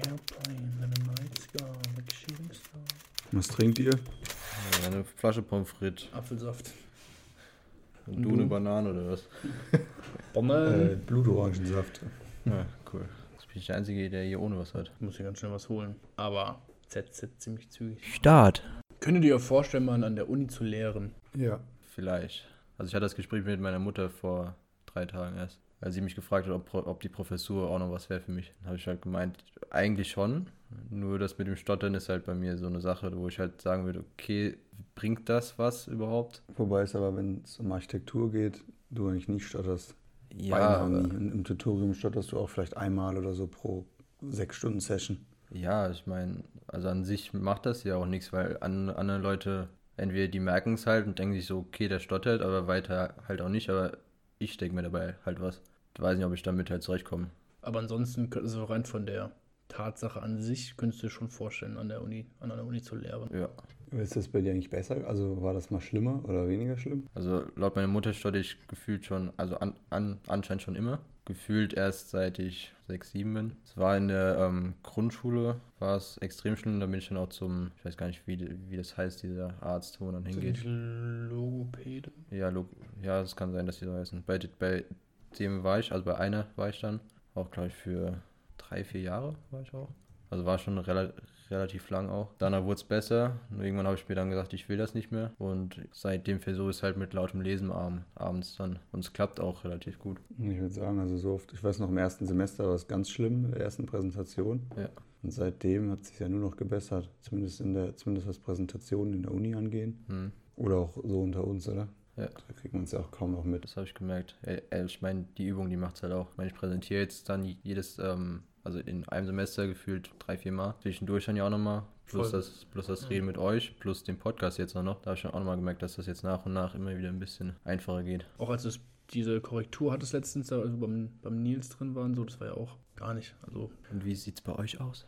airplane in the night sky, like a shooting star. Was trinkt ihr? Ja, eine Flasche Pommes frites. Apfelsaft. Und du eine Banane oder was? Blutorangensaft. Ja, cool. Das bin ich der Einzige, der hier ohne was hat. Ich muss hier ganz schnell was holen. Aber ZZ ziemlich zügig. Start. Könntet ihr euch vorstellen, mal an der Uni zu lehren? Ja. Vielleicht. Also ich hatte das Gespräch mit meiner Mutter vor 3 Tagen erst. Weil sie mich gefragt hat, ob die Professur auch noch was wäre für mich. Dann habe ich halt gemeint, eigentlich schon. Nur das mit dem Stottern ist halt bei mir so eine Sache, wo ich halt sagen würde, okay, bringt das was überhaupt? Wobei es aber, wenn es um Architektur geht, du eigentlich nicht stotterst. Ja, nie. Im Tutorium stotterst du auch vielleicht einmal oder so pro 6-Stunden-Session. ja, ich meine, also an sich macht das ja auch nichts, weil andere Leute, entweder die merken es halt und denken sich so, okay, der stottert, aber weiter halt auch nicht, aber ich denke mir dabei halt was. Ich weiß nicht, ob ich damit halt zurechtkomme. Aber ansonsten, so rein von der Tatsache an sich, könntest du dir schon vorstellen, an einer Uni zu lehren. Ja. Ist das bei dir eigentlich besser? Also war das mal schlimmer oder weniger schlimm? Also laut meiner Mutter stotter ich gefühlt schon, also anscheinend schon immer. Gefühlt erst seit ich 6, 7 bin. Es war in der Grundschule, war es extrem schlimm. Da bin ich dann auch zum, ich weiß gar nicht, wie das heißt, dieser Arzt, wo man dann hingeht. Logopäde? Ja, ja, es kann sein, dass die so heißen. Bei dem war ich, also bei einer war ich dann, auch glaube ich für 3, 4 Jahre war ich auch. Also war schon relativ lang auch. Danach wurde es besser. Nur irgendwann habe ich mir dann gesagt, ich will das nicht mehr. Und seitdem versuche ich es halt mit lautem Lesen abends dann. Und es klappt auch relativ gut. Ich würde sagen, also so oft, ich weiß noch, im ersten Semester war es ganz schlimm, in der ersten Präsentation. Ja. Und seitdem hat es sich ja nur noch gebessert. Zumindest was Präsentationen in der Uni angehen. Oder auch so unter uns, oder? Ja. Da kriegt man es ja auch kaum noch mit. Das habe ich gemerkt. Ich meine, die Übung, die macht es halt auch. Ich meine, ich präsentiere jetzt dann also in einem Semester gefühlt 3, 4 Mal. Zwischendurch dann ja auch nochmal. Plus das Reden mit euch, plus den Podcast jetzt noch. Da habe ich dann auch nochmal gemerkt, dass das jetzt nach und nach immer wieder ein bisschen einfacher geht. Auch als es diese Korrektur hattest letztens, also beim Nils drin waren, so, das war ja auch gar nicht. Also Und wie sieht es bei euch aus?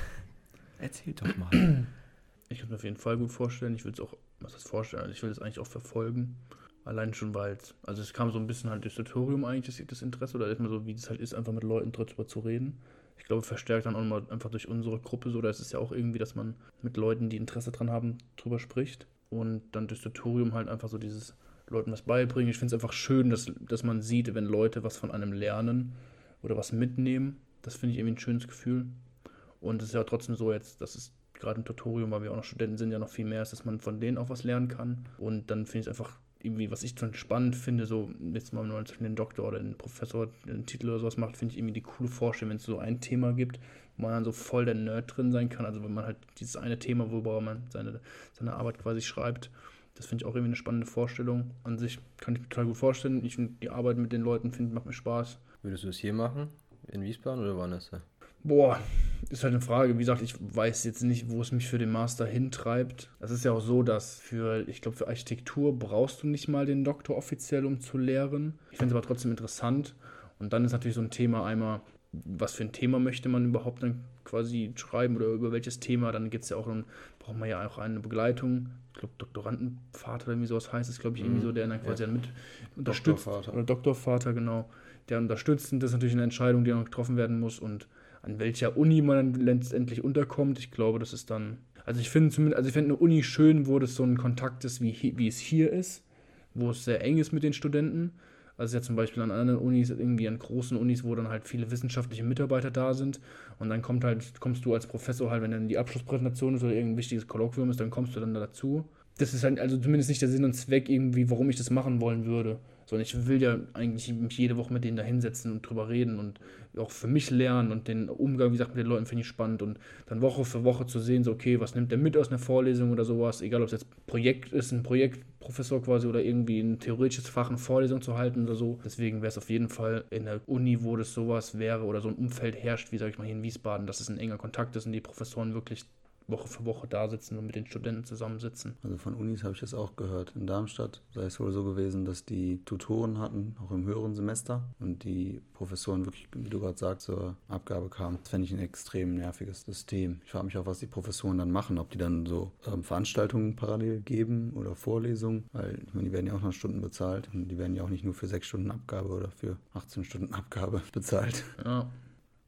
Erzählt doch mal. ich könnte mir auf jeden Fall gut vorstellen, ich will es auch, was heißt vorstellen, also ich will es eigentlich auch verfolgen. Allein schon, weil es kam so ein bisschen halt durchs Tutorium eigentlich das Interesse, oder erstmal so, wie es halt ist, einfach mit Leuten darüber zu reden. Ich glaube, verstärkt dann auch mal einfach durch unsere Gruppe so, da ist es ja auch irgendwie, dass man mit Leuten, die Interesse dran haben, drüber spricht. Und dann durchs Tutorium halt einfach so dieses Leuten was beibringen. Ich finde es einfach schön, dass man sieht, wenn Leute was von einem lernen oder was mitnehmen. Das finde ich irgendwie ein schönes Gefühl. Und es ist ja trotzdem so jetzt, dass es gerade im Tutorium, weil wir auch noch Studenten sind, ja noch viel mehr ist, dass man von denen auch was lernen kann. Und dann finde ich es einfach irgendwie, was ich schon spannend finde, so jetzt mal nur den Doktor oder den Professor den Titel oder sowas macht, finde ich irgendwie die coole Vorstellung, wenn es so ein Thema gibt, wo man dann so voll der Nerd drin sein kann. Also wenn man halt dieses eine Thema, worüber man seine Arbeit quasi schreibt, das finde ich auch irgendwie eine spannende Vorstellung. An sich kann ich mir total gut vorstellen. Ich finde die Arbeit mit den Leuten, macht mir Spaß. Würdest du es hier machen? In Wiesbaden oder woanders? Boah, ist halt eine Frage. Wie gesagt, ich weiß jetzt nicht, wo es mich für den Master hintreibt. Das ist ja auch so, dass für Architektur brauchst du nicht mal den Doktor offiziell, um zu lehren. Ich finde es aber trotzdem interessant. Und dann ist natürlich so ein Thema einmal, was für ein Thema möchte man überhaupt dann quasi schreiben oder über welches Thema. Dann geht es ja auch braucht man ja auch eine Begleitung. Ich glaube, Doktorandenvater oder irgendwie sowas heißt es, glaube ich, irgendwie so, der dann quasi mit unterstützt. Doktorvater. Oder Doktorvater, genau. Der unterstützt. Und das ist natürlich eine Entscheidung, die noch getroffen werden muss. Und an welcher Uni man dann letztendlich unterkommt, ich glaube, das ist dann... Also ich finde eine Uni schön, wo das so ein Kontakt ist, wie es hier ist, wo es sehr eng ist mit den Studenten. Also ja zum Beispiel an anderen Unis, irgendwie an großen Unis, wo dann halt viele wissenschaftliche Mitarbeiter da sind und dann kommst du als Professor halt, wenn dann die Abschlusspräsentation ist oder irgendein wichtiges Kolloquium ist, dann kommst du dann dazu. Das ist halt also zumindest nicht der Sinn und Zweck irgendwie, warum ich das machen wollen würde. Sondern ich will ja eigentlich mich jede Woche mit denen da hinsetzen und drüber reden und auch für mich lernen und den Umgang, wie gesagt, mit den Leuten finde ich spannend und dann Woche für Woche zu sehen, so okay, was nimmt der mit aus einer Vorlesung oder sowas, egal ob es jetzt Projekt ist, ein Projektprofessor quasi oder irgendwie ein theoretisches Fach, eine Vorlesung zu halten oder so. Deswegen wäre es auf jeden Fall in der Uni, wo das sowas wäre oder so ein Umfeld herrscht, wie sage ich mal hier in Wiesbaden, dass es ein enger Kontakt ist und die Professoren wirklich Woche für Woche da sitzen und mit den Studenten zusammensitzen. Also von Unis habe ich das auch gehört. In Darmstadt sei es wohl so gewesen, dass die Tutoren hatten, auch im höheren Semester, und die Professoren wirklich, wie du gerade sagst, zur Abgabe kamen. Das fände ich ein extrem nerviges System. Ich frage mich auch, was die Professoren dann machen, ob die dann so Veranstaltungen parallel geben oder Vorlesungen, weil ich meine, die werden ja auch nach Stunden bezahlt und die werden ja auch nicht nur für 6 Stunden Abgabe oder für 18 Stunden Abgabe bezahlt. Ja.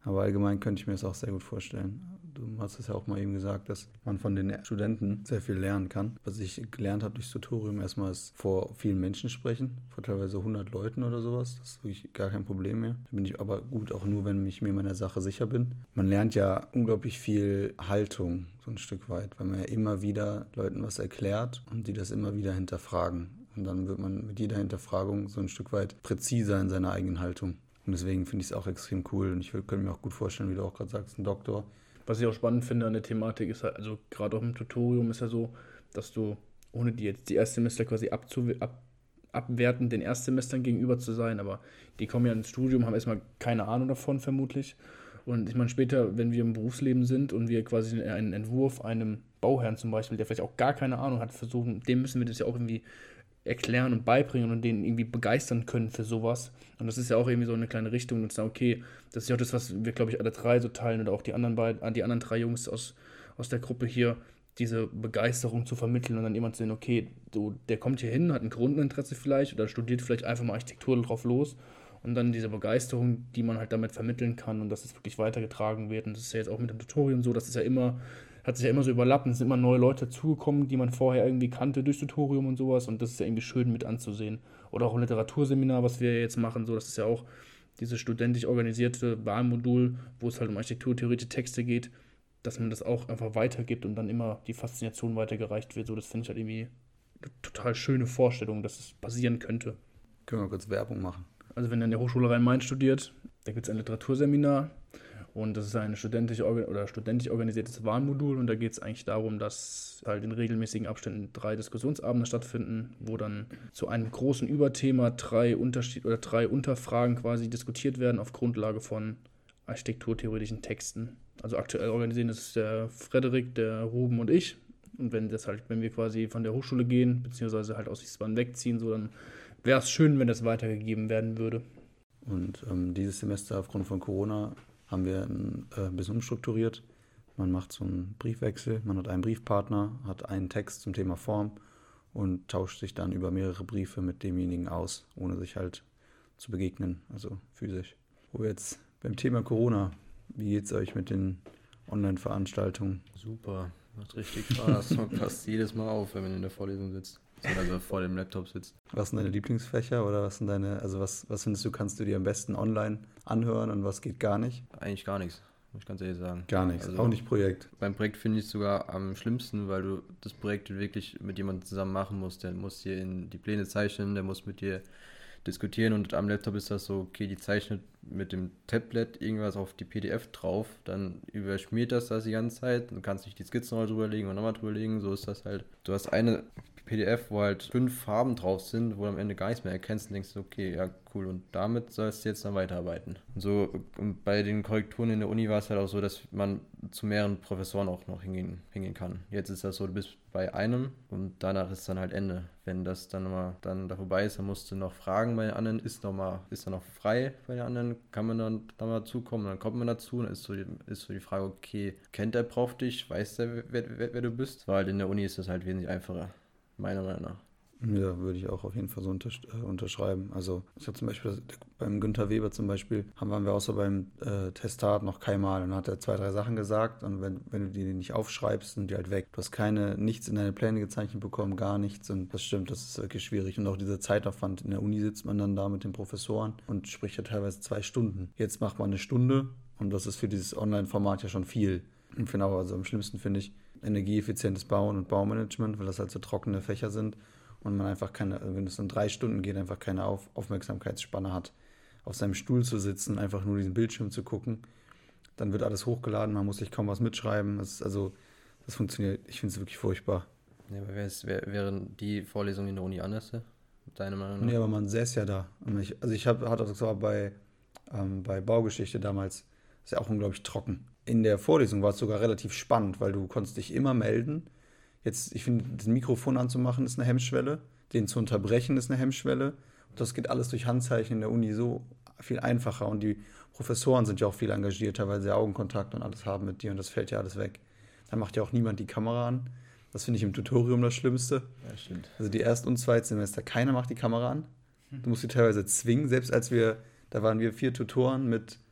Aber allgemein könnte ich mir das auch sehr gut vorstellen. Du hast es ja auch mal eben gesagt, dass man von den Studenten sehr viel lernen kann. Was ich gelernt habe durchs Tutorium, erstmal ist vor vielen Menschen sprechen, vor teilweise 100 Leuten oder sowas. Das ist wirklich gar kein Problem mehr. Da bin ich aber gut, auch nur, wenn ich mir meiner Sache sicher bin. Man lernt ja unglaublich viel Haltung, so ein Stück weit, weil man ja immer wieder Leuten was erklärt und die das immer wieder hinterfragen. Und dann wird man mit jeder Hinterfragung so ein Stück weit präziser in seiner eigenen Haltung. Und deswegen finde ich es auch extrem cool. Und ich könnte mir auch gut vorstellen, wie du auch gerade sagst, ein Doktor. Was ich auch spannend finde an der Thematik ist halt, also gerade auch im Tutorium ist ja so, dass du, ohne die jetzt die Erstsemester quasi abwertend den Erstsemestern gegenüber zu sein, aber die kommen ja ins Studium, haben erstmal keine Ahnung davon vermutlich. Und ich meine, später, wenn wir im Berufsleben sind und wir quasi einen Entwurf einem Bauherrn zum Beispiel, der vielleicht auch gar keine Ahnung hat, versuchen, dem müssen wir das ja auch irgendwie erklären und beibringen und den irgendwie begeistern können für sowas. Und das ist ja auch irgendwie so eine kleine Richtung und sagen, okay, das ist ja auch das, was wir, glaube ich, alle drei so teilen oder auch die anderen drei Jungs aus der Gruppe hier, diese Begeisterung zu vermitteln und dann jemand zu sehen, okay, der kommt hier hin, hat ein Grundinteresse vielleicht oder studiert vielleicht einfach mal Architektur drauf los und dann diese Begeisterung, die man halt damit vermitteln kann und dass es wirklich weitergetragen wird. Und das ist ja jetzt auch mit dem Tutorium so, das ist ja immer, hat sich ja immer so überlappt, es sind immer neue Leute dazugekommen, die man vorher irgendwie kannte durch Tutorium und sowas und das ist ja irgendwie schön mit anzusehen. Oder auch ein Literaturseminar, was wir jetzt machen, so, das ist ja auch dieses studentisch organisierte Wahlmodul, wo es halt um architekturtheoretische Texte geht, dass man das auch einfach weitergibt und dann immer die Faszination weitergereicht wird. So, das finde ich halt irgendwie eine total schöne Vorstellung, dass es passieren könnte. Können wir kurz Werbung machen? Also wenn ihr an der Hochschule Rhein-Main studiert, da gibt es ein Literaturseminar und das ist ein studentisch organisiertes Wahlmodul und da geht es eigentlich darum, dass halt in regelmäßigen Abständen 3 Diskussionsabende stattfinden, wo dann zu einem großen Überthema 3 Unterfragen quasi diskutiert werden auf Grundlage von architekturtheoretischen Texten. Also aktuell organisieren das der Frederik, der Ruben und ich. Und wenn wir quasi von der Hochschule gehen, beziehungsweise halt aus Wiesbaden wegziehen, so, dann wäre es schön, wenn das weitergegeben werden würde. Und dieses Semester aufgrund von Corona haben wir ein bisschen umstrukturiert. Man macht so einen Briefwechsel, man hat einen Briefpartner, hat einen Text zum Thema Form und tauscht sich dann über mehrere Briefe mit demjenigen aus, ohne sich halt zu begegnen, also physisch. Wo wir jetzt beim Thema Corona, wie geht's euch mit den Online-Veranstaltungen? Super, macht richtig Spaß. Man passt jedes Mal auf, wenn man in der Vorlesung sitzt. Also vor dem Laptop sitzt. Was sind deine Lieblingsfächer oder was findest du, kannst du dir am besten online anhören und was geht gar nicht? Eigentlich gar nichts, muss ich ganz ehrlich sagen. Gar nichts, Also auch nicht Projekt. Beim Projekt finde ich es sogar am schlimmsten, weil du das Projekt wirklich mit jemandem zusammen machen musst. Der muss dir in die Pläne zeichnen, der muss mit dir diskutieren und am Laptop ist das so, okay, die zeichnet mit dem Tablet irgendwas auf die PDF drauf, dann überschmiert das die ganze Zeit, dann kannst du nicht die Skizzen noch drüber legen und nochmal drüber legen, so ist das halt. Du hast eine PDF, wo halt 5 Farben drauf sind, wo du am Ende gar nichts mehr erkennst und denkst, okay, ja cool, und damit sollst du jetzt dann weiterarbeiten. Und bei den Korrekturen in der Uni war es halt auch so, dass man zu mehreren Professoren auch noch hingehen kann. Jetzt ist das so, du bist bei einem und danach ist dann halt Ende. Wenn das dann mal da vorbei ist, dann musst du noch fragen bei den anderen, ist da noch frei bei den anderen, kann man dann dazukommen, dann kommt man dazu, dann ist so die Frage, okay, kennt der Prof dich, weiß der, wer du bist? Weil halt in der Uni ist das halt wesentlich einfacher. Meiner Meinung nach. Ja, würde ich auch auf jeden Fall so unterschreiben. Also ich habe zum Beispiel beim Günther Weber zum Beispiel, waren wir auch so beim Testat noch keinmal und dann hat er 2, 3 Sachen gesagt und wenn du die nicht aufschreibst, sind die halt weg. Du hast nichts in deine Pläne gezeichnet bekommen, gar nichts und das stimmt, das ist wirklich schwierig und auch dieser Zeitaufwand. In der Uni sitzt man dann da mit den Professoren und spricht ja teilweise 2 Stunden. Jetzt macht man 1 Stunde und das ist für dieses Online-Format ja schon viel. Und genau, also am schlimmsten finde ich energieeffizientes Bauen und Baumanagement, weil das halt so trockene Fächer sind und man einfach wenn es in 3 Stunden geht, einfach keine Aufmerksamkeitsspanne hat. Auf seinem Stuhl zu sitzen, einfach nur diesen Bildschirm zu gucken, dann wird alles hochgeladen, man muss sich kaum was mitschreiben. Das funktioniert, ich finde es wirklich furchtbar. Ja, aber wären die Vorlesungen in der Uni anders, deiner Meinung nach? Nee, aber man säß ja da. Ich hatte das war bei Baugeschichte damals, ist ja auch unglaublich trocken. In der Vorlesung war es sogar relativ spannend, weil du konntest dich immer melden. Jetzt, ich finde, das Mikrofon anzumachen ist eine Hemmschwelle, den zu unterbrechen ist eine Hemmschwelle. Und das geht alles durch Handzeichen in der Uni so viel einfacher. Und die Professoren sind ja auch viel engagierter, weil sie Augenkontakt und alles haben mit dir und das fällt ja alles weg. Dann macht ja auch niemand die Kamera an. Das finde ich im Tutorium das Schlimmste. Ja, stimmt. Also die Erst- und Zweitsemester, keiner macht die Kamera an. Du musst sie teilweise zwingen, selbst da waren wir 4 Tutoren mit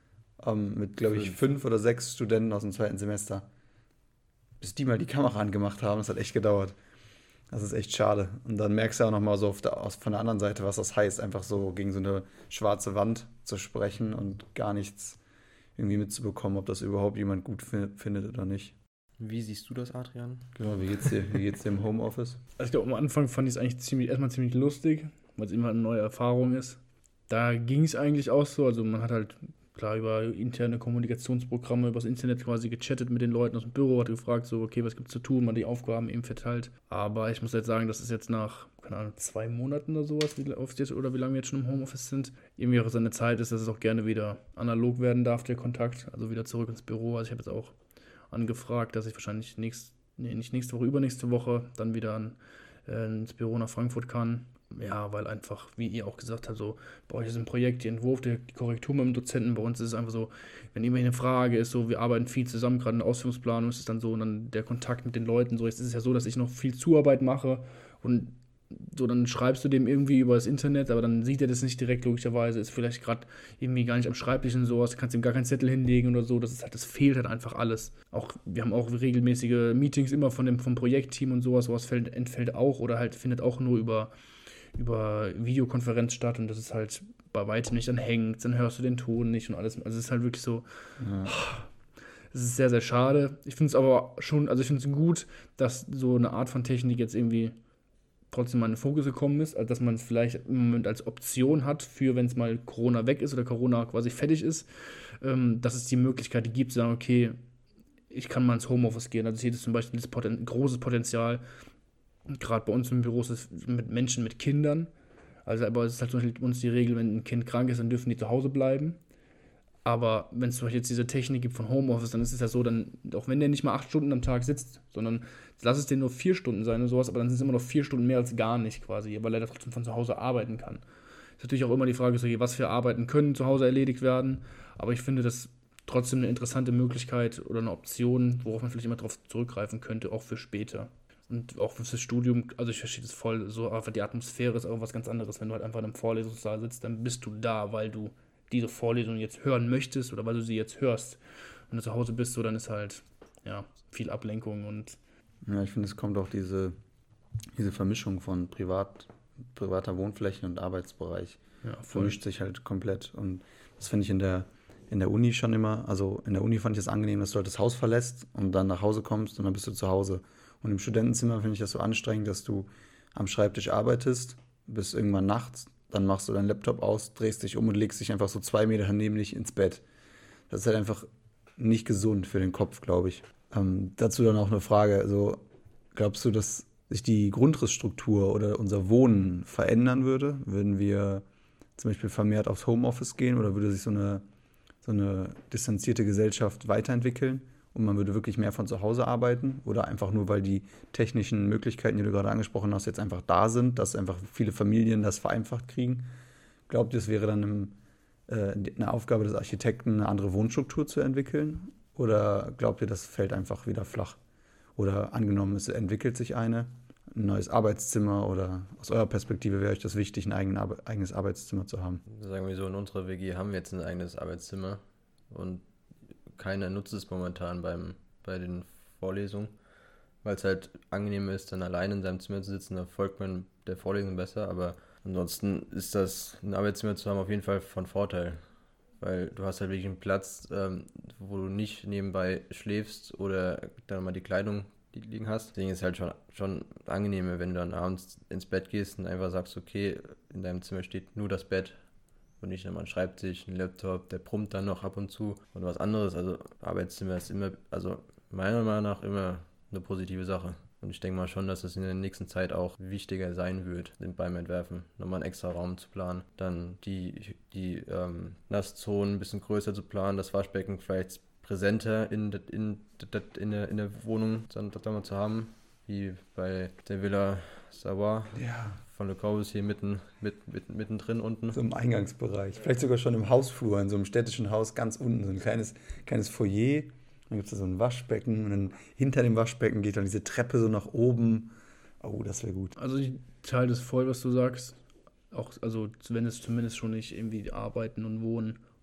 mit, glaube ich, 5 oder 6 Studenten aus dem 2. Semester. Bis die mal die Kamera angemacht haben, das hat echt gedauert. Das ist echt schade. Und dann merkst du auch nochmal so von der anderen Seite, was das heißt, einfach so gegen so eine schwarze Wand zu sprechen und gar nichts irgendwie mitzubekommen, ob das überhaupt jemand gut findet oder nicht. Wie siehst du das, Adrian? Genau, wie geht's dir? Wie geht's dir im Homeoffice? Also ich glaube, am Anfang fand ich es eigentlich erstmal ziemlich lustig, weil es immer eine neue Erfahrung ist. Da ging es eigentlich auch so, also man hat halt klar über interne Kommunikationsprogramme, übers Internet quasi gechattet mit den Leuten aus dem Büro, hat gefragt, so, okay, was gibt's zu tun, man die Aufgaben eben verteilt. Aber ich muss jetzt sagen, das ist jetzt nach, keine Ahnung, 2 Monaten oder sowas, oder wie lange wir jetzt schon im Homeoffice sind, irgendwie auch seine Zeit ist, dass es auch gerne wieder analog werden darf, der Kontakt, also wieder zurück ins Büro. Also ich habe jetzt auch angefragt, dass ich wahrscheinlich nicht nächste Woche, übernächste Woche dann wieder ins Büro nach Frankfurt kann. Ja, weil einfach, wie ihr auch gesagt habt, so bei euch ist ein Projekt, die Entwurf, die Korrektur mit dem Dozenten, bei uns ist es einfach so, wenn irgendwie eine Frage ist, so wir arbeiten viel zusammen, gerade in der Ausführungsplanung ist es dann so, und dann der Kontakt mit den Leuten, so jetzt ist es ja so, dass ich noch viel Zuarbeit mache und so, dann schreibst du dem irgendwie über das Internet, aber dann sieht er das nicht direkt, logischerweise, ist vielleicht gerade irgendwie gar nicht am Schreibtisch und sowas, kannst ihm gar keinen Zettel hinlegen oder so, das fehlt halt einfach alles. Wir haben auch regelmäßige Meetings immer vom Projektteam und sowas entfällt auch oder halt findet auch nur über Videokonferenz statt und das ist halt bei weitem nicht, dann hängt, dann hörst du den Ton nicht und alles, also es ist halt wirklich so, es ist sehr, sehr schade. Ich finde es aber schon, also ich finde es gut, dass so eine Art von Technik jetzt irgendwie trotzdem mal in den Fokus gekommen ist, also dass man es vielleicht im Moment als Option hat, für wenn es mal Corona weg ist oder Corona quasi fertig ist, dass es die Möglichkeit gibt, zu sagen, okay, ich kann mal ins Homeoffice gehen. Also ich sehe das zum Beispiel großes Potenzial, gerade bei uns im Büro ist es mit Menschen mit Kindern, also aber es ist halt zum Beispiel bei uns die Regel, wenn ein Kind krank ist, dann dürfen die zu Hause bleiben. Aber wenn es zum Beispiel jetzt diese Technik gibt von Homeoffice, dann ist es ja so, dann, auch wenn der nicht mal 8 Stunden am Tag sitzt, sondern lass es den nur 4 Stunden sein und sowas, aber dann sind es immer noch 4 Stunden mehr als gar nicht quasi, weil er da trotzdem von zu Hause arbeiten kann. Ist natürlich auch immer die Frage, so, was für Arbeiten können zu Hause erledigt werden, aber ich finde das trotzdem eine interessante Möglichkeit oder eine Option, worauf man vielleicht immer darauf zurückgreifen könnte, auch für später. Und auch fürs Studium, also ich verstehe das voll, so einfach die Atmosphäre ist auch was ganz anderes, wenn du halt einfach in einem Vorlesungssaal sitzt, dann bist du da, weil du diese Vorlesung jetzt hören möchtest oder weil du sie jetzt hörst. Wenn du zu Hause bist, so, dann ist halt, ja, viel Ablenkung und... Ja, ich finde, es kommt auch diese Vermischung von privater Wohnfläche und Arbeitsbereich. Ja, vermischt sich halt komplett. Und das finde ich in der Uni schon immer, also in der Uni fand ich es angenehm, dass du halt das Haus verlässt und dann nach Hause kommst und dann bist du zu Hause. Und im Studentenzimmer finde ich das so anstrengend, dass du am Schreibtisch arbeitest, bis irgendwann nachts, dann machst du deinen Laptop aus, drehst dich um und legst dich einfach so 2 Meter neben dich ins Bett. Das ist halt einfach nicht gesund für den Kopf, glaube ich. Dazu dann auch eine Frage, also glaubst du, dass sich die Grundrissstruktur oder unser Wohnen verändern würde? Würden wir zum Beispiel vermehrt aufs Homeoffice gehen oder würde sich so eine distanzierte Gesellschaft weiterentwickeln und man würde wirklich mehr von zu Hause arbeiten oder einfach nur, weil die technischen Möglichkeiten, die du gerade angesprochen hast, jetzt einfach da sind, dass einfach viele Familien das vereinfacht kriegen? Glaubt ihr, es wäre dann eine Aufgabe des Architekten, eine andere Wohnstruktur zu entwickeln? Oder glaubt ihr, das fällt einfach wieder flach? Oder angenommen, es entwickelt sich ein neues Arbeitszimmer oder aus eurer Perspektive wäre euch das wichtig, ein eigenes Arbeitszimmer zu haben? Sagen wir so, in unserer WG haben wir jetzt ein eigenes Arbeitszimmer und keiner nutzt es momentan bei den Vorlesungen, weil es halt angenehm ist, dann alleine in seinem Zimmer zu sitzen, da folgt man der Vorlesung besser, aber ansonsten ist das, ein Arbeitszimmer zu haben, auf jeden Fall von Vorteil, weil du hast halt wirklich einen Platz, wo du nicht nebenbei schläfst oder dann mal die Kleidung liegen hast. Deswegen ist es halt schon angenehmer, wenn du dann abends ins Bett gehst und einfach sagst, okay, in deinem Zimmer steht nur das Bett und nicht nochmal ein Schreibtisch, ein Laptop, der brummt dann noch ab und zu und was anderes. Also Arbeitszimmer ist immer, also meiner Meinung nach immer eine positive Sache. Und ich denke mal schon, dass es in der nächsten Zeit auch wichtiger sein wird, beim Entwerfen nochmal einen extra Raum zu planen. Dann die Nasszonen ein bisschen größer zu planen, das Waschbecken vielleicht präsenter in der Wohnung dann mal zu haben, wie bei der Villa Savoy von Le Corbusier mittendrin unten. So im Eingangsbereich, vielleicht sogar schon im Hausflur, in so einem städtischen Haus ganz unten, so ein kleines Foyer. Dann gibt es da so ein Waschbecken und dann hinter dem Waschbecken geht dann diese Treppe so nach oben. Oh, das wäre gut. Also ich teile das voll, was du sagst. Auch, also wenn es zumindest schon nicht irgendwie Arbeiten und Wohnen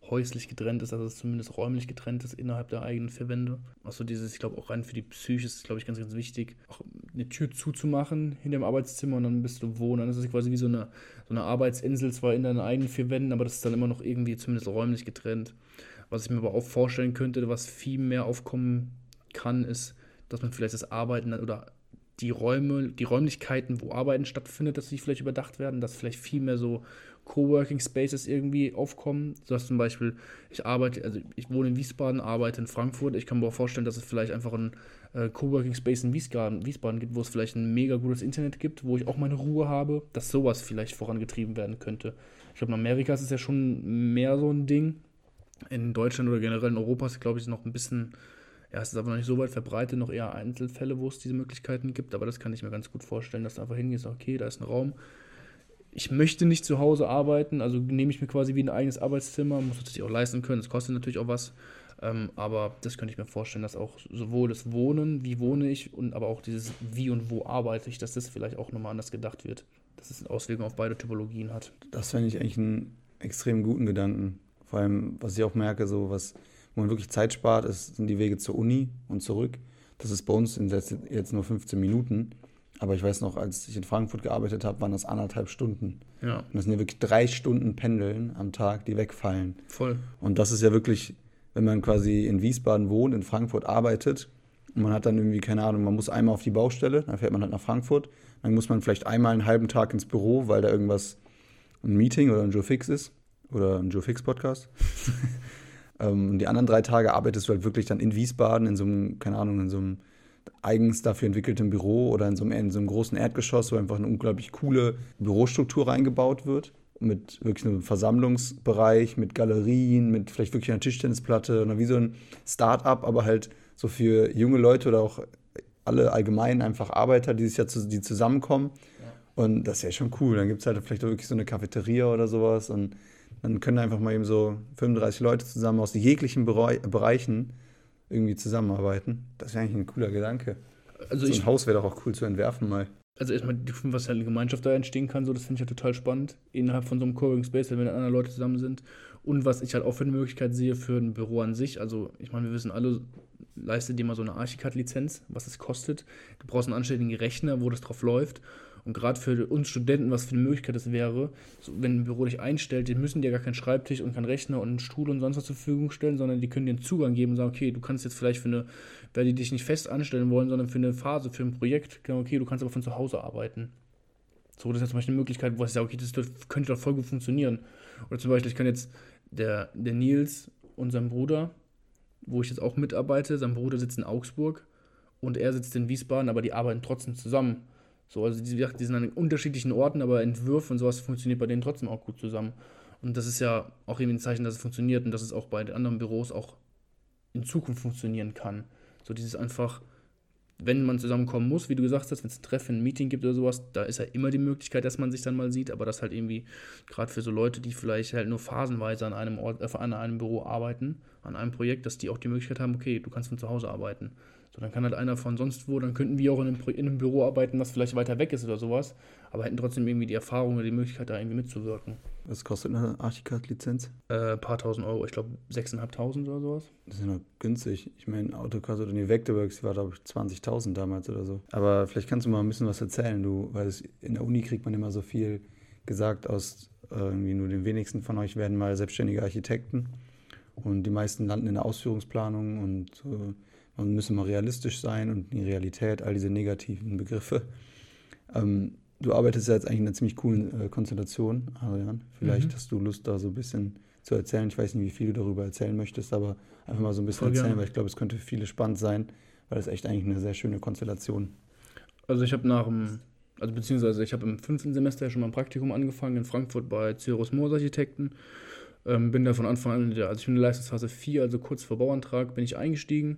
häuslich getrennt ist, also dass es zumindest räumlich getrennt ist innerhalb der eigenen vier Wände. Auch dieses, ich glaube, auch rein für die Psyche ist es, glaube ich, ganz, ganz wichtig, auch eine Tür zuzumachen hinter dem Arbeitszimmer und dann bist du wohnen. Dann ist es quasi wie so eine Arbeitsinsel, zwar in deinen eigenen vier Wänden, aber das ist dann immer noch irgendwie zumindest räumlich getrennt. Was ich mir aber auch vorstellen könnte, was viel mehr aufkommen kann, ist, dass man vielleicht das Arbeiten oder die Räumlichkeiten, wo Arbeiten stattfindet, dass die vielleicht überdacht werden, dass vielleicht viel mehr so Coworking Spaces irgendwie aufkommen. So dass zum Beispiel, ich wohne in Wiesbaden, arbeite in Frankfurt. Ich kann mir auch vorstellen, dass es vielleicht einfach ein Coworking Space in Wiesbaden gibt, wo es vielleicht ein mega gutes Internet gibt, wo ich auch meine Ruhe habe, dass sowas vielleicht vorangetrieben werden könnte. Ich glaube, in Amerika ist es ja schon mehr so ein Ding. In Deutschland oder generell in Europa ist, glaube ich, noch ein bisschen. Ja, es ist aber noch nicht so weit verbreitet, noch eher Einzelfälle, wo es diese Möglichkeiten gibt, aber das kann ich mir ganz gut vorstellen, dass du einfach hingehst, okay, da ist ein Raum. Ich möchte nicht zu Hause arbeiten, also nehme ich mir quasi wie ein eigenes Arbeitszimmer, muss natürlich auch leisten können, es kostet natürlich auch was, aber das könnte ich mir vorstellen, dass auch sowohl das Wohnen, wie wohne ich, und aber auch dieses wie und wo arbeite ich, dass das vielleicht auch nochmal anders gedacht wird, dass es eine Auswirkung auf beide Typologien hat. Das fände ich eigentlich einen extrem guten Gedanken. Vor allem, was ich auch merke, wo man wirklich Zeit spart, sind die Wege zur Uni und zurück. Das ist bei uns jetzt nur 15 Minuten. Aber ich weiß noch, als ich in Frankfurt gearbeitet habe, waren das 1,5 Stunden. Ja. Und das sind ja wirklich 3 Stunden Pendeln am Tag, die wegfallen. Voll. Und das ist ja wirklich, wenn man quasi in Wiesbaden wohnt, in Frankfurt arbeitet und man hat dann irgendwie, keine Ahnung, man muss einmal auf die Baustelle, dann fährt man halt nach Frankfurt, dann muss man vielleicht einmal einen halben Tag ins Büro, weil da irgendwas, ein Meeting oder ein Joe Fix ist oder ein Joe Fix Podcast. Und die anderen 3 Tage arbeitest du halt wirklich dann in Wiesbaden in so einem, keine Ahnung, in so einem eigens dafür entwickeltem Büro oder in so einem großen Erdgeschoss, wo einfach eine unglaublich coole Bürostruktur reingebaut wird. Mit wirklich einem Versammlungsbereich, mit Galerien, mit vielleicht wirklich einer Tischtennisplatte oder wie so ein Start-up, aber halt so für junge Leute oder auch alle allgemein einfach Arbeiter, die zusammenkommen. Ja. Und das ist ja schon cool. Dann gibt es halt vielleicht auch wirklich so eine Cafeteria oder sowas und dann können einfach mal eben so 35 Leute zusammen aus jeglichen Bereichen irgendwie zusammenarbeiten. Das wäre eigentlich ein cooler Gedanke. Also so ein Haus wäre doch auch cool zu entwerfen mal. Also erstmal, was halt eine Gemeinschaft da entstehen kann, so, das finde ich ja total spannend. Innerhalb von so einem Coworking Space, wenn andere Leute zusammen sind. Und was ich halt auch für eine Möglichkeit sehe für ein Büro an sich, also ich meine, wir wissen alle, leiste dir mal so eine Archicad-Lizenz, was es kostet. Du brauchst einen anständigen Rechner, wo das drauf läuft. Und gerade für uns Studenten, was für eine Möglichkeit das wäre, so, wenn ein Büro dich einstellt, die müssen dir gar keinen Schreibtisch und keinen Rechner und einen Stuhl und sonst was zur Verfügung stellen, sondern die können dir einen Zugang geben und sagen, okay, du kannst jetzt vielleicht weil die dich nicht fest anstellen wollen, sondern für eine Phase, für ein Projekt, okay, du kannst aber von zu Hause arbeiten. So, das ist ja zum Beispiel eine Möglichkeit, wo ich sage, okay, das könnte doch voll gut funktionieren. Oder zum Beispiel, ich kann jetzt der Nils und sein Bruder, wo ich jetzt auch mitarbeite, sein Bruder sitzt in Augsburg und er sitzt in Wiesbaden, aber die arbeiten trotzdem zusammen. So, also die sind an unterschiedlichen Orten, aber Entwürfe und sowas funktioniert bei denen trotzdem auch gut zusammen. Und das ist ja auch irgendwie ein Zeichen, dass es funktioniert und dass es auch bei den anderen Büros auch in Zukunft funktionieren kann. So dieses einfach, wenn man zusammenkommen muss, wie du gesagt hast, wenn es ein Treffen, ein Meeting gibt oder sowas, da ist ja immer die Möglichkeit, dass man sich dann mal sieht, aber das halt irgendwie, gerade für so Leute, die vielleicht halt nur phasenweise an einem Büro arbeiten, an einem Projekt, dass die auch die Möglichkeit haben, okay, du kannst von zu Hause arbeiten. So, dann kann halt einer von sonst wo, dann könnten wir auch in einem Büro arbeiten, was vielleicht weiter weg ist oder sowas, aber hätten trotzdem irgendwie die Erfahrung oder die Möglichkeit, da irgendwie mitzuwirken. Was kostet eine Archicad-Lizenz? Paar tausend Euro, ich glaube 6.500 oder sowas. Das ist ja noch günstig. Ich meine, AutoCAD oder die Vectorworks, die war, glaube ich, 20.000 damals oder so. Aber vielleicht kannst du mal ein bisschen was erzählen, weil in der Uni kriegt man immer so viel gesagt aus irgendwie nur den wenigsten von euch werden mal selbstständige Architekten und die meisten landen in der Ausführungsplanung und man müsse mal realistisch sein und die Realität, all diese negativen Begriffe. Du arbeitest ja jetzt eigentlich in einer ziemlich coolen Konstellation, Adrian. Vielleicht hast du Lust, da so ein bisschen zu erzählen. Ich weiß nicht, wie viel du darüber erzählen möchtest, aber einfach mal so ein bisschen erzählen, weil ich glaube, es könnte für viele spannend sein, weil das echt eigentlich eine sehr schöne Konstellation. Also ich habe beziehungsweise ich habe im 5. Semester schon mal ein Praktikum angefangen in Frankfurt bei Cyrus Moos Architekten. Bin da von Anfang an, also ich bin in der Leistungsphase 4, also kurz vor Bauantrag, bin ich eingestiegen.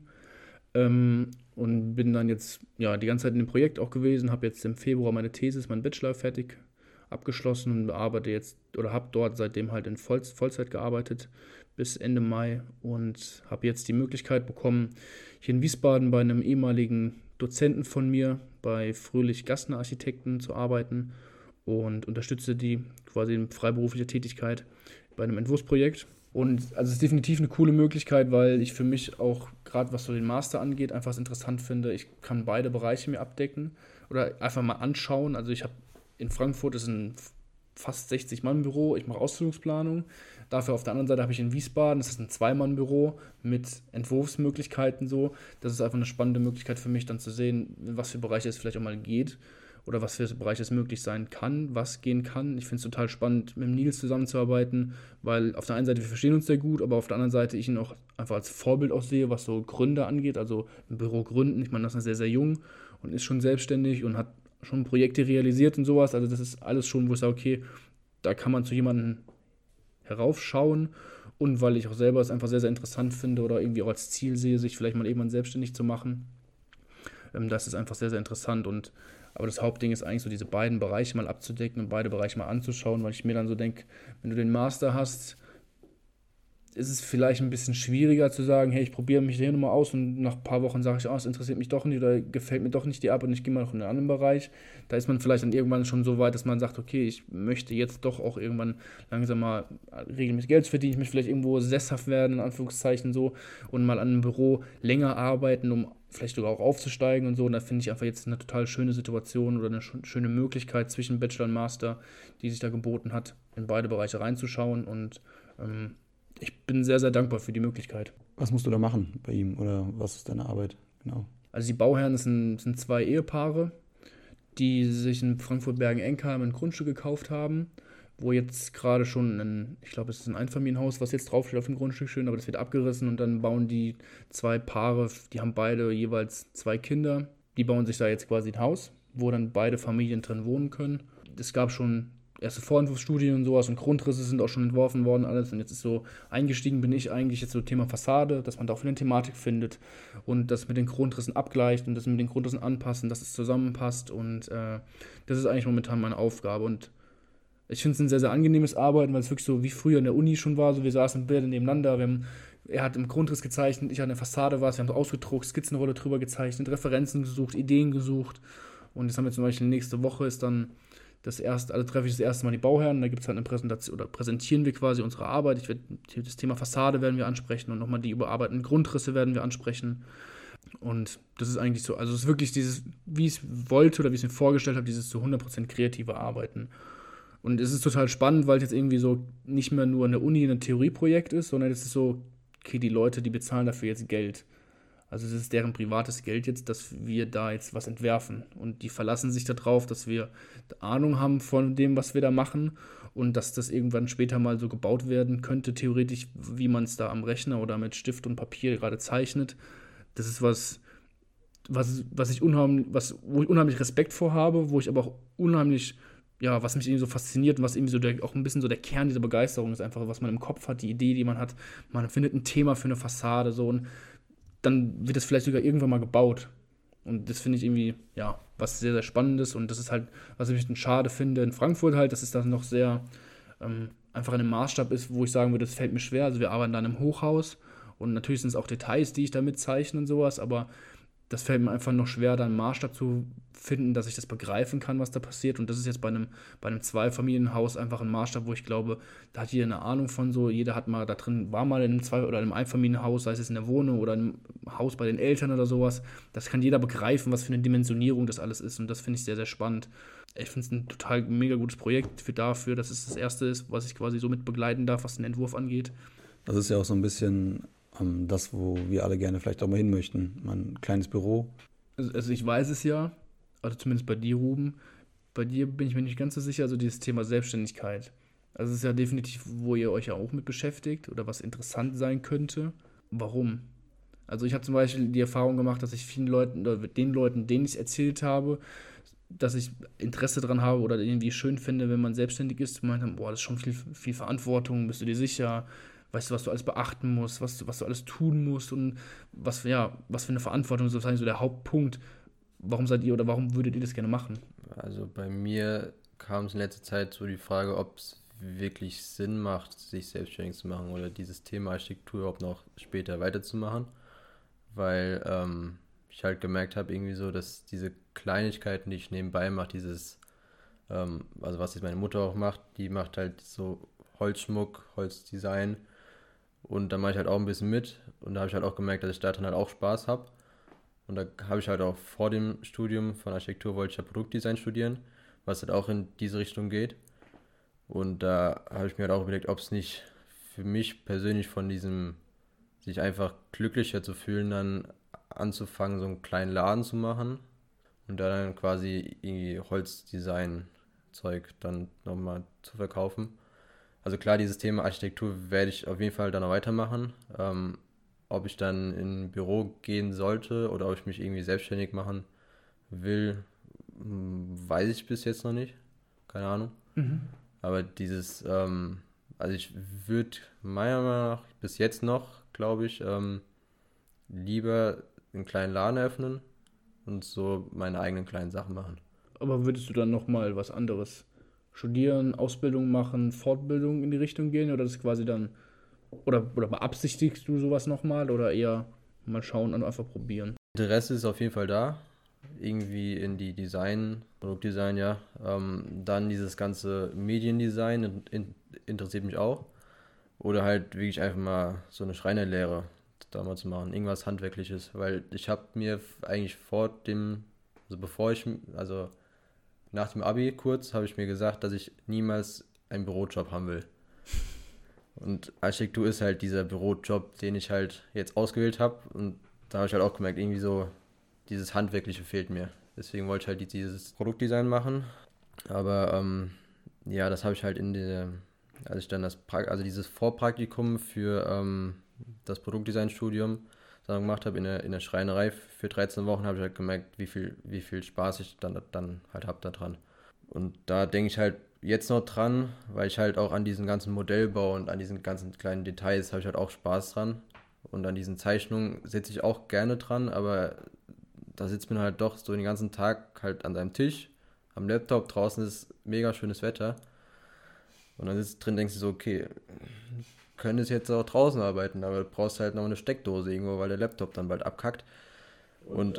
Und bin dann jetzt die ganze Zeit in dem Projekt auch gewesen, habe jetzt im Februar meine Thesis, meinen Bachelor fertig abgeschlossen und arbeite jetzt oder habe dort seitdem halt in Vollzeit gearbeitet bis Ende Mai und habe jetzt die Möglichkeit bekommen, hier in Wiesbaden bei einem ehemaligen Dozenten von mir bei Fröhlich Gassner Architekten zu arbeiten und unterstütze die quasi in freiberuflicher Tätigkeit bei einem Entwurfsprojekt. Und also es ist definitiv eine coole Möglichkeit, weil ich für mich auch, gerade was so den Master angeht, einfach es interessant finde. Ich kann beide Bereiche mir abdecken oder einfach mal anschauen. Also ich habe in Frankfurt ist ein fast 60-Mann-Büro, ich mache Ausführungsplanung. Dafür auf der anderen Seite habe ich in Wiesbaden, das ist ein Zwei-Mann-Büro mit Entwurfsmöglichkeiten so. Das ist einfach eine spannende Möglichkeit für mich dann zu sehen, in was für Bereiche es vielleicht auch mal geht oder was für Bereiche es möglich sein kann, was gehen kann. Ich finde es total spannend, mit dem Nils zusammenzuarbeiten, weil auf der einen Seite wir verstehen uns sehr gut, aber auf der anderen Seite ich ihn auch einfach als Vorbild auch sehe, was so Gründer angeht, also ein Büro gründen. Ich meine, das ist sehr, sehr jung und ist schon selbstständig und hat schon Projekte realisiert und sowas. Also das ist alles schon, wo ich sage, okay, da kann man zu jemandem heraufschauen und weil ich auch selber es einfach sehr, sehr interessant finde oder irgendwie auch als Ziel sehe, sich vielleicht mal irgendwann selbstständig zu machen. Das ist einfach sehr, sehr interessant aber das Hauptding ist eigentlich so, diese beiden Bereiche mal abzudecken und beide Bereiche mal anzuschauen, weil ich mir dann so denke, wenn du den Master hast, ist es vielleicht ein bisschen schwieriger zu sagen, hey, ich probiere mich hier nochmal aus und nach ein paar Wochen sage ich, es interessiert mich doch nicht oder gefällt mir doch nicht die Art und ich gehe mal noch in einen anderen Bereich. Da ist man vielleicht dann irgendwann schon so weit, dass man sagt, okay, ich möchte jetzt doch auch irgendwann langsam mal regelmäßig Geld verdienen, ich möchte vielleicht irgendwo sesshaft werden, in Anführungszeichen so, und mal an einem Büro länger arbeiten, um vielleicht sogar auch aufzusteigen und so. Und da finde ich einfach jetzt eine total schöne Situation oder eine schöne Möglichkeit zwischen Bachelor und Master, die sich da geboten hat, in beide Bereiche reinzuschauen und ich bin sehr, sehr dankbar für die Möglichkeit. Was musst du da machen bei ihm oder was ist deine Arbeit? Genau. Also die Bauherren sind 2 Ehepaare, die sich in Frankfurt-Bergen-Enkheim ein Grundstück gekauft haben, wo jetzt gerade schon ich glaube, es ist ein Einfamilienhaus, was jetzt draufsteht auf dem Grundstück schön, aber das wird abgerissen und dann bauen die 2 Paare, die haben beide jeweils 2 Kinder, die bauen sich da jetzt quasi ein Haus, wo dann beide Familien drin wohnen können. Es gab schon erste Vorentwurfsstudien und sowas und Grundrisse sind auch schon entworfen worden, alles. Und jetzt ist so, eingestiegen bin ich eigentlich jetzt so Thema Fassade, dass man da auch eine Thematik findet und das mit den Grundrissen abgleicht und das mit den Grundrissen anpassen, dass es zusammenpasst. Und das ist eigentlich momentan meine Aufgabe. Und ich finde es ein sehr, sehr angenehmes Arbeiten, weil es wirklich so wie früher in der Uni schon war. So, wir saßen beide nebeneinander, er hat im Grundriss gezeichnet, ich an der Fassade war, wir haben so ausgedruckt, Skizzenrolle drüber gezeichnet, Referenzen gesucht, Ideen gesucht. Und jetzt haben wir zum Beispiel nächste Woche ist dann treffe ich das erste Mal die Bauherren, da gibt es halt eine Präsentation oder präsentieren wir quasi unsere Arbeit. Das Thema Fassade werden wir ansprechen und nochmal die überarbeiteten Grundrisse werden wir ansprechen. Und das ist eigentlich so, also es ist wirklich dieses, wie ich es wollte oder wie ich es mir vorgestellt habe, dieses zu 100% kreative Arbeiten. Und es ist total spannend, weil es jetzt irgendwie so nicht mehr nur eine Uni, ein Theorieprojekt ist, sondern es ist so, okay, die Leute, die bezahlen dafür jetzt Geld. Also es ist deren privates Geld jetzt, dass wir da jetzt was entwerfen. Und die verlassen sich darauf, dass wir Ahnung haben von dem, was wir da machen und dass das irgendwann später mal so gebaut werden könnte, theoretisch, wie man es da am Rechner oder mit Stift und Papier gerade zeichnet. Das ist wo ich unheimlich Respekt vor habe, wo ich aber auch unheimlich, ja, was mich irgendwie so fasziniert und was irgendwie so auch ein bisschen so der Kern dieser Begeisterung ist, einfach was man im Kopf hat, die Idee, die man hat. Man findet ein Thema für eine Fassade so und dann wird es vielleicht sogar irgendwann mal gebaut. Und das finde ich irgendwie, ja, was sehr, sehr Spannendes. Und das ist halt, was ich ein bisschen schade finde in Frankfurt halt, dass es da noch sehr einfach in einem Maßstab ist, wo ich sagen würde, das fällt mir schwer. Also wir arbeiten da in einem Hochhaus und natürlich sind es auch Details, die ich da mitzeichne und sowas, aber das fällt mir einfach noch schwer, da einen Maßstab zu finden, dass ich das begreifen kann, was da passiert. Und das ist jetzt bei einem Zweifamilienhaus einfach ein Maßstab, wo ich glaube, da hat jeder eine Ahnung von so, jeder hat mal da drin, war mal in einem oder einem Einfamilienhaus, sei es jetzt in der Wohnung oder im Haus bei den Eltern oder sowas. Das kann jeder begreifen, was für eine Dimensionierung das alles ist. Und das finde ich sehr, sehr spannend. Ich finde es ein total mega gutes Projekt dafür, dass es das erste ist, was ich quasi so mit begleiten darf, was den Entwurf angeht. Das ist ja auch so ein bisschen das, wo wir alle gerne vielleicht auch mal hin möchten. Ein kleines Büro. Also ich weiß es ja, also zumindest bei dir, Ruben. Bei dir bin ich mir nicht ganz so sicher, also dieses Thema Selbstständigkeit. Also es ist ja definitiv, wo ihr euch ja auch mit beschäftigt oder was interessant sein könnte. Warum? Also ich habe zum Beispiel die Erfahrung gemacht, dass ich vielen Leuten oder den Leuten, denen ich es erzählt habe, dass ich Interesse daran habe oder irgendwie schön finde, wenn man selbstständig ist, gemeint haben, boah, das ist schon viel, viel Verantwortung, bist du dir sicher? Weißt du, was du alles beachten musst, was du alles tun musst und was für eine Verantwortung ist sozusagen so der Hauptpunkt. Warum seid ihr oder warum würdet ihr das gerne machen? Also bei mir kam es in letzter Zeit so die Frage, ob es wirklich Sinn macht, sich selbstständig zu machen oder dieses Thema Architektur überhaupt noch später weiterzumachen, weil ich halt gemerkt habe irgendwie so, dass diese Kleinigkeiten, die ich nebenbei mache, also was jetzt meine Mutter auch macht, die macht halt so Holzschmuck, Holzdesign Und da mache ich halt auch ein bisschen mit. Und da habe ich halt auch gemerkt, dass ich daran halt auch Spaß habe. Und da habe ich halt auch vor dem Studium von Architektur wollte ich ja Produktdesign studieren, was halt auch in diese Richtung geht. Und da habe ich mir halt auch überlegt, ob es nicht für mich persönlich von diesem, sich einfach glücklicher zu fühlen, dann anzufangen, so einen kleinen Laden zu machen und da dann quasi irgendwie Holzdesign-Zeug dann nochmal zu verkaufen. Also klar, dieses Thema Architektur werde ich auf jeden Fall dann noch weitermachen. Ob ich dann in ein Büro gehen sollte oder ob ich mich irgendwie selbstständig machen will, weiß ich bis jetzt noch nicht. Keine Ahnung. Aber dieses, also ich würde meiner Meinung nach bis jetzt noch, glaube ich, lieber einen kleinen Laden eröffnen und so meine eigenen kleinen Sachen machen. Aber würdest du dann nochmal was anderes studieren, Ausbildung machen, Fortbildung in die Richtung gehen oder das quasi dann, oder beabsichtigst du sowas nochmal oder eher mal schauen und einfach probieren? Interesse ist auf jeden Fall da, irgendwie in die Produktdesign, ja. Dann dieses ganze Mediendesign interessiert mich auch. Oder halt wirklich einfach mal so eine Schreinerlehre da mal zu machen, irgendwas Handwerkliches, weil ich habe mir eigentlich nach dem Abi kurz, habe ich mir gesagt, dass ich niemals einen Bürojob haben will. Und Architektur ist halt dieser Bürojob, den ich halt jetzt ausgewählt habe und da habe ich halt auch gemerkt, irgendwie so dieses Handwerkliche fehlt mir. Deswegen wollte ich halt dieses Produktdesign machen, aber ja, das habe ich halt als ich dann dieses Vorpraktikum für das Produktdesign-Studium gemacht habe in der Schreinerei für 13 Wochen, habe ich halt gemerkt, wie viel Spaß ich dann halt habe da dran. Und da denke ich halt jetzt noch dran, weil ich halt auch an diesem ganzen Modellbau und an diesen ganzen kleinen Details habe ich halt auch Spaß dran. Und an diesen Zeichnungen sitze ich auch gerne dran, aber da sitzt man halt doch so den ganzen Tag halt an seinem Tisch, am Laptop, draußen ist mega schönes Wetter. Und dann sitzt drin, denkst du so, okay, könntest jetzt auch draußen arbeiten, aber du brauchst halt noch eine Steckdose irgendwo, weil der Laptop dann bald abkackt. Und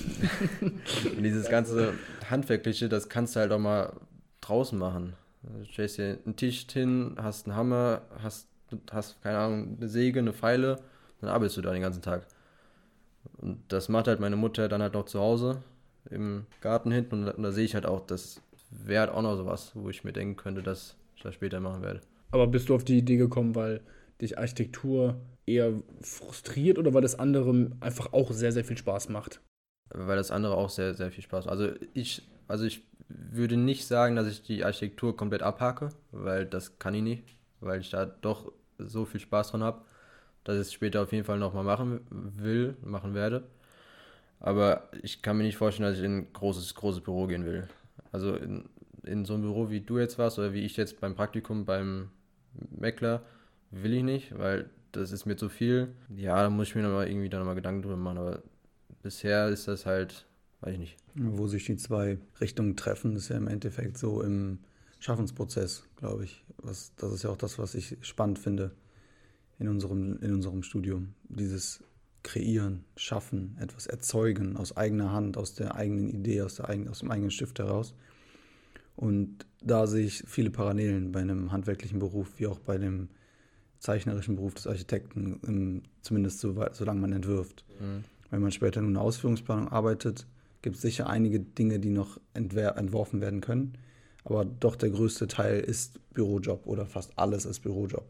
dieses ganze Handwerkliche, das kannst du halt auch mal draußen machen. Du stellst dir einen Tisch hin, hast einen Hammer, hast keine Ahnung, eine Säge, eine Feile, dann arbeitest du da den ganzen Tag. Und das macht halt meine Mutter dann halt noch zu Hause im Garten hinten und da sehe ich halt auch, das wäre halt auch noch sowas, wo ich mir denken könnte, dass ich das später machen werde. Aber bist du auf die Idee gekommen, weil dich Architektur eher frustriert oder weil das andere einfach auch sehr, sehr viel Spaß macht? Weil das andere auch sehr, sehr viel Spaß macht. Also ich würde nicht sagen, dass ich die Architektur komplett abhake, weil das kann ich nicht, weil ich da doch so viel Spaß dran habe, dass ich es später auf jeden Fall nochmal machen werde. Aber ich kann mir nicht vorstellen, dass ich in ein großes Büro gehen will. Also in so einem Büro, wie du jetzt warst oder wie ich jetzt beim Praktikum beim Meckler, will ich nicht, weil das ist mir zu viel. Ja, da muss ich mir nochmal Gedanken drüber machen, aber bisher ist das halt, weiß ich nicht. Wo sich die zwei Richtungen treffen, ist ja im Endeffekt so im Schaffensprozess, glaube ich. Das ist ja auch das, was ich spannend finde in unserem Studium. Dieses Kreieren, Schaffen, etwas erzeugen aus eigener Hand, aus der eigenen Idee, aus dem eigenen Stift heraus. Und da sehe ich viele Parallelen bei einem handwerklichen Beruf, wie auch bei dem zeichnerischen Beruf des Architekten, zumindest solange man entwirft. Wenn man später nur eine Ausführungsplanung arbeitet, gibt es sicher einige Dinge, die noch entworfen werden können. Aber doch der größte Teil ist Bürojob oder fast alles ist Bürojob.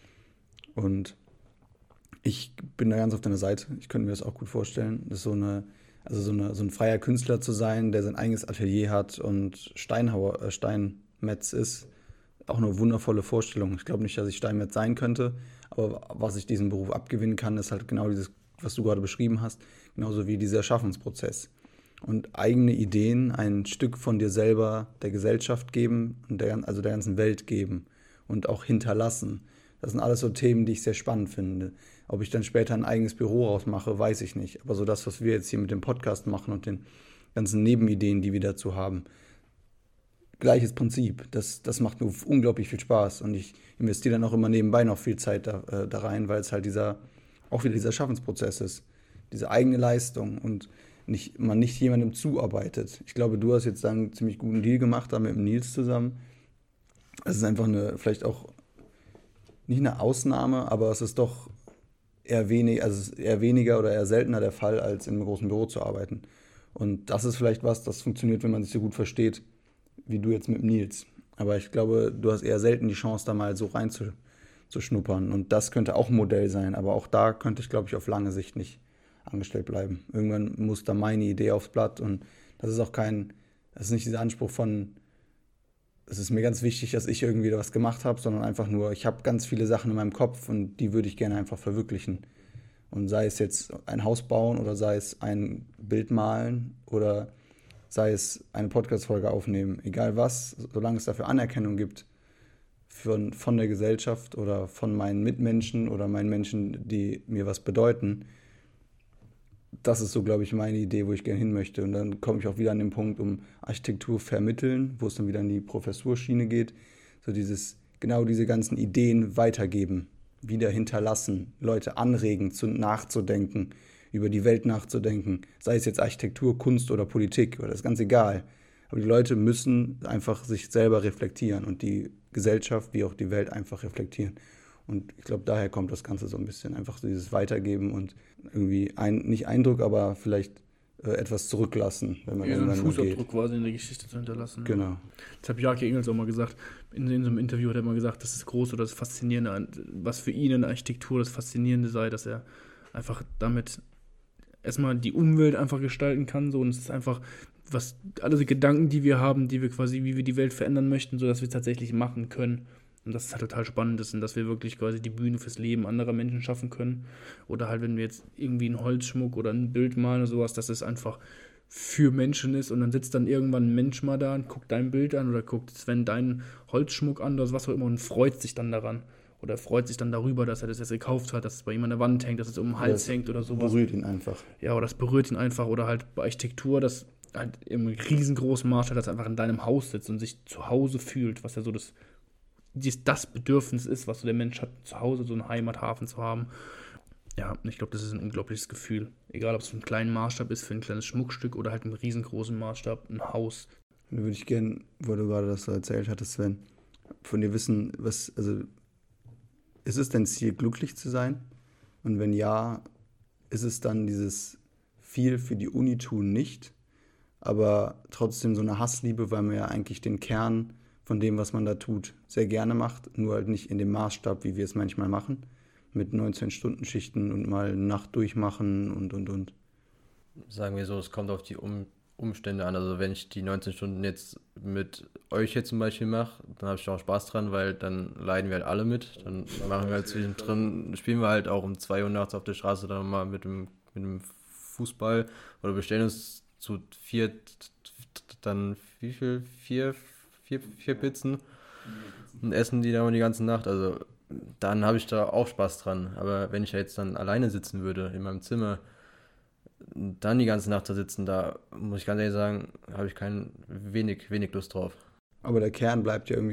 Und ich bin da ganz auf deiner Seite. Ich könnte mir das auch gut vorstellen. Das ist so ein freier Künstler zu sein, der sein eigenes Atelier hat und Steinmetz ist. Auch eine wundervolle Vorstellung. Ich glaube nicht, dass ich Steinmetz sein könnte, aber was ich diesem Beruf abgewinnen kann, ist halt genau dieses, was du gerade beschrieben hast, genauso wie dieser Schaffensprozess. Und eigene Ideen, ein Stück von dir selber der Gesellschaft geben und der ganzen Welt geben und auch hinterlassen. Das sind alles so Themen, die ich sehr spannend finde. Ob ich dann später ein eigenes Büro rausmache, weiß ich nicht. Aber so das, was wir jetzt hier mit dem Podcast machen und den ganzen Nebenideen, die wir dazu haben, gleiches Prinzip. Das macht mir unglaublich viel Spaß. Und ich investiere dann auch immer nebenbei noch viel Zeit da rein, weil es halt auch wieder dieser Schaffensprozess ist. Diese eigene Leistung und man nicht jemandem zuarbeitet. Ich glaube, du hast jetzt einen ziemlich guten Deal gemacht, da mit dem Nils zusammen. Es ist einfach vielleicht auch nicht eine Ausnahme, aber es ist doch eher weniger oder eher seltener der Fall, als in einem großen Büro zu arbeiten. Und das ist vielleicht was, das funktioniert, wenn man sich so gut versteht, wie du jetzt mit Nils. Aber ich glaube, du hast eher selten die Chance, da mal so reinzuschnuppern. Und das könnte auch ein Modell sein, aber auch da könnte ich, glaube ich, auf lange Sicht nicht angestellt bleiben. Irgendwann muss da meine Idee aufs Blatt und das ist auch das ist nicht dieser Anspruch von, es ist mir ganz wichtig, dass ich irgendwie was gemacht habe, sondern einfach nur, ich habe ganz viele Sachen in meinem Kopf und die würde ich gerne einfach verwirklichen. Und sei es jetzt ein Haus bauen oder sei es ein Bild malen oder sei es eine Podcast-Folge aufnehmen, egal was, solange es dafür Anerkennung gibt von der Gesellschaft oder von meinen Mitmenschen oder meinen Menschen, die mir was bedeuten, das ist so, glaube ich, meine Idee, wo ich gerne hin möchte. Und dann komme ich auch wieder an den Punkt, um Architektur vermitteln, wo es dann wieder in die Professurschiene geht. So genau diese ganzen Ideen weitergeben, wieder hinterlassen, Leute anregen, nachzudenken, über die Welt nachzudenken. Sei es jetzt Architektur, Kunst oder Politik, oder das ist ganz egal. Aber die Leute müssen einfach sich selber reflektieren und die Gesellschaft wie auch die Welt einfach reflektieren. Und ich glaube, daher kommt das Ganze so ein bisschen. Einfach so dieses Weitergeben und irgendwie nicht Eindruck, aber vielleicht etwas zurücklassen, wenn man so einen irgendwann Fußabdruck geht. quasi in der Geschichte zu hinterlassen. Genau. Das hat Bjarke Ingels auch mal gesagt. In so einem Interview hat er mal gesagt, das ist groß oder das Faszinierende, was für ihn in der Architektur das Faszinierende sei, dass er einfach damit erstmal die Umwelt einfach gestalten kann. So, und es ist einfach, alle die Gedanken, die wir haben, die wir quasi, wie wir die Welt verändern möchten, so dass wir es tatsächlich machen können. Und das ist halt total spannend ist und dass wir wirklich quasi die Bühne fürs Leben anderer Menschen schaffen können. Oder halt, wenn wir jetzt irgendwie einen Holzschmuck oder ein Bild malen oder sowas, dass es einfach für Menschen ist und dann sitzt dann irgendwann ein Mensch mal da und guckt dein Bild an oder guckt Sven deinen Holzschmuck an oder was auch immer und freut sich dann daran. Oder freut sich dann darüber, dass er das jetzt gekauft hat, dass es bei ihm an der Wand hängt, dass es um den Hals hängt oder sowas. Das berührt ihn einfach. Ja, oder das berührt ihn einfach. Oder halt bei Architektur, das halt im riesengroßen Maßstab, dass er einfach in deinem Haus sitzt und sich zu Hause fühlt, was ja so das Bedürfnis ist, was so der Mensch hat, zu Hause so einen Heimathafen zu haben. Ja, ich glaube, das ist ein unglaubliches Gefühl. Egal, ob es für einen kleinen Maßstab ist, für ein kleines Schmuckstück oder halt einen riesengroßen Maßstab, ein Haus. Da würde ich gerne, wo du gerade das so erzählt hattest, Sven, von dir wissen, ist es dein Ziel, glücklich zu sein? Und wenn ja, ist es dann dieses viel für die Uni tun nicht, aber trotzdem so eine Hassliebe, weil man ja eigentlich den Kern von dem, was man da tut, sehr gerne macht, nur halt nicht in dem Maßstab, wie wir es manchmal machen, mit 19-Stunden-Schichten und mal eine Nacht durchmachen und. Sagen wir so, es kommt auf die Umstände an. Also wenn ich die 19 Stunden jetzt mit euch jetzt zum Beispiel mache, dann habe ich auch Spaß dran, weil dann leiden wir halt alle mit. Dann machen wir halt zwischendrin, spielen wir halt auch um 2 Uhr nachts auf der Straße dann mal mit dem Fußball oder bestellen uns zu 4, dann wie viel? 4 Pizzen und essen die dann die ganze Nacht. Also dann habe ich da auch Spaß dran. Aber wenn ich ja jetzt dann alleine sitzen würde in meinem Zimmer, dann die ganze Nacht da sitzen, da muss ich ganz ehrlich sagen, habe ich wenig Lust drauf. Aber der Kern bleibt ja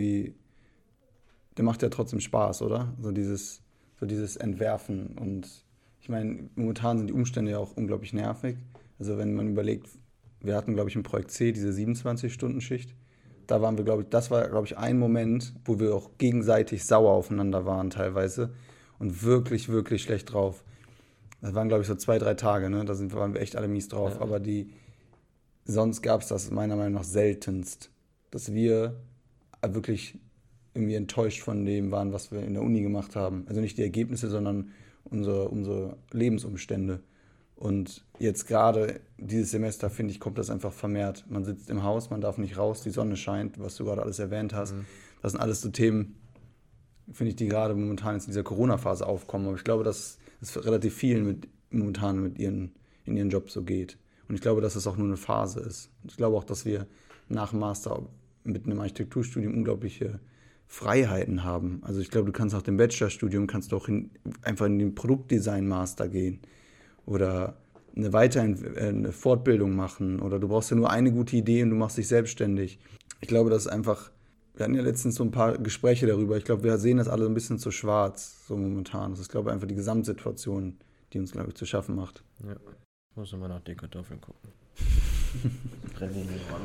der macht ja trotzdem Spaß, oder? So dieses Entwerfen. Und ich meine, momentan sind die Umstände ja auch unglaublich nervig. Also wenn man überlegt, wir hatten, glaube ich, im Projekt C diese 27-Stunden-Schicht. Da waren wir, das war, glaube ich, ein Moment, wo wir auch gegenseitig sauer aufeinander waren teilweise und wirklich, wirklich schlecht drauf. Das waren, glaube ich, so 2-3 Tage, ne? Waren wir echt alle mies drauf. Ja. Aber sonst gab es das meiner Meinung nach seltenst, dass wir wirklich irgendwie enttäuscht von dem waren, was wir in der Uni gemacht haben. Also nicht die Ergebnisse, sondern unsere Lebensumstände. Und jetzt gerade dieses Semester, finde ich, kommt das einfach vermehrt. Man sitzt im Haus, man darf nicht raus, die Sonne scheint, was du gerade alles erwähnt hast. Das sind alles so Themen, finde ich, die gerade momentan jetzt in dieser Corona-Phase aufkommen. Aber ich glaube, dass es relativ vielen momentan in ihren Job so geht. Und ich glaube, dass es auch nur eine Phase ist. Und ich glaube auch, dass wir nach dem Master mit einem Architekturstudium unglaubliche Freiheiten haben. Also ich glaube, du kannst auch dem Bachelorstudium, einfach in den Produktdesign-Master gehen oder eine Fortbildung machen oder du brauchst ja nur eine gute Idee und du machst dich selbstständig. Ich glaube, das ist einfach, wir hatten ja letztens so ein paar Gespräche darüber, ich glaube, wir sehen das alle ein bisschen zu schwarz, so momentan. Das ist, glaube ich, einfach die Gesamtsituation, die uns, glaube ich, zu schaffen macht. Ja, ich muss immer nach den Kartoffeln gucken.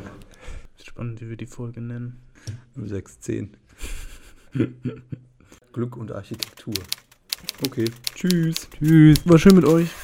Spannend, wie wir die Folge nennen. 0610. Glück und Architektur. Okay, tschüss. Tschüss, war schön mit euch.